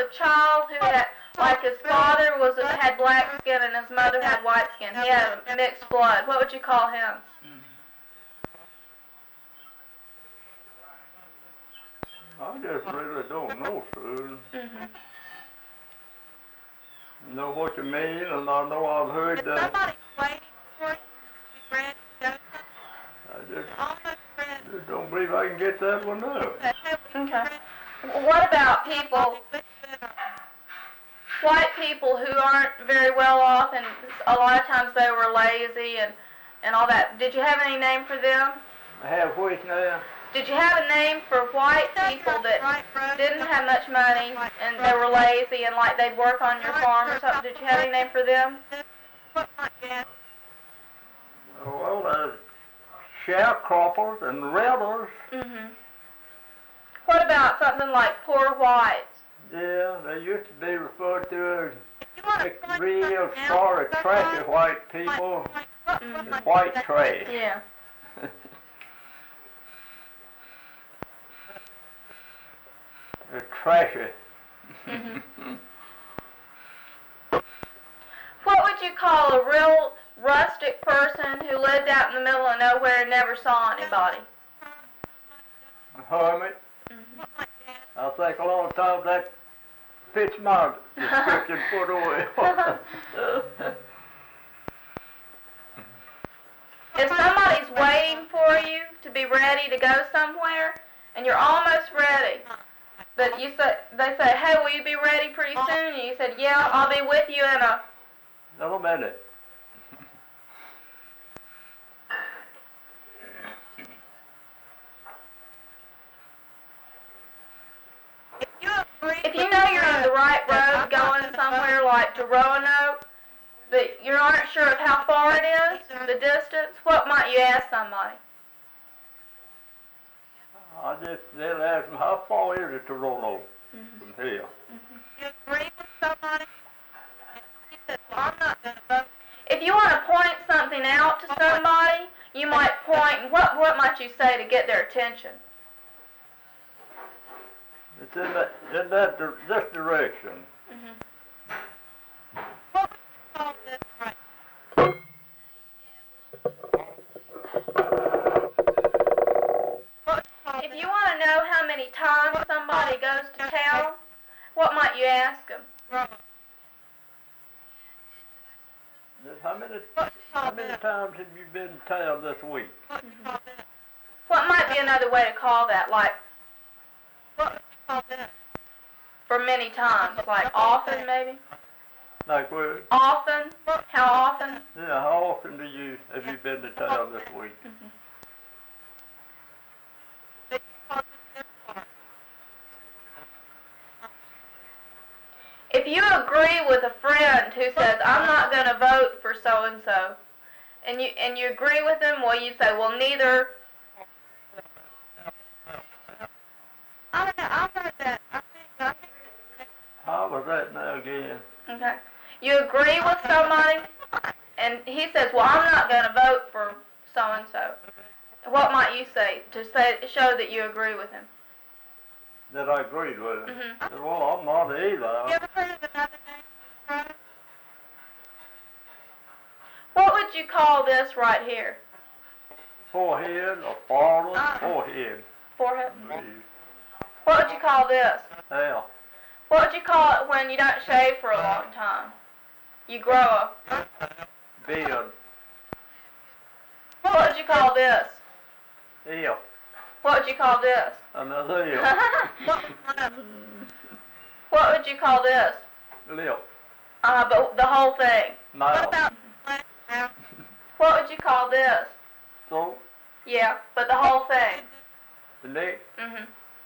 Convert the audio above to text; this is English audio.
the child who had, like his father had black skin and his mother had white skin? He had mixed blood. What would you call him? I just really don't know, Susan. I know what you mean, and I know I've heard that. Somebody's waiting for you to be ready to go. I just don't believe I can get that one up. Okay. What about people, white people who aren't very well off, and a lot of times they were lazy and all that? Did you have any name for them? I have which now? Did you have a name for white people that didn't have much money and they were lazy and like they'd work on your farm or something? Did you have any name for them? Well, there's sharecroppers and redders. What about something like poor whites? Yeah, they used to be referred to as real sorry, trashy white people. White trash. Yeah. They're trashy. What would you call a real rustic person who lived out in the middle of nowhere and never saw anybody? A hermit. I think a lot of times that fits my description pretty well. If somebody's waiting for you to be ready to go somewhere and you're almost ready, but they say, hey, will you be ready pretty soon? And you said, yeah, I'll be with you in a minute. If you know you're on the right road going somewhere like to Roanoke, but you aren't sure of how far it is, the distance, what might you ask somebody? They'll ask them, how far is it to Roanoke from here? You agree with somebody? And he says, well, I'm not going to vote. If you want to point something out to somebody, you might point, what might you say to get their attention? It's this direction. What would you call this right? If you want to know how many times somebody goes to town, what might you ask them? How many times have you been to town this week? What might be another way to call that, like for many times, like often maybe? Like what? Often? How often? Yeah, how often have you been to town this week? If you agree with a friend who says, I'm not going to vote for so-and-so, and you agree with them, well, you say, well, neither. I don't know, I've heard that. I think. How was that now again? Okay. You agree with somebody, and he says, well, I'm not going to vote for so-and-so. What might you say to show that you agree with him? That I agreed with him. Well, I'm not either. You ever heard of another name? What would you call this right here? Forehead, or forehead, forehead. Forehead? Please. What would you call this? Yeah. What would you call it when you don't shave for a long time? You grow a... Beard. What would you call this? Ear. What would you call this? Another ear. What would you call this? Lip. But the whole thing. Mouth. What would you call this? Throat. Yeah, but the whole thing. The neck. Mhm.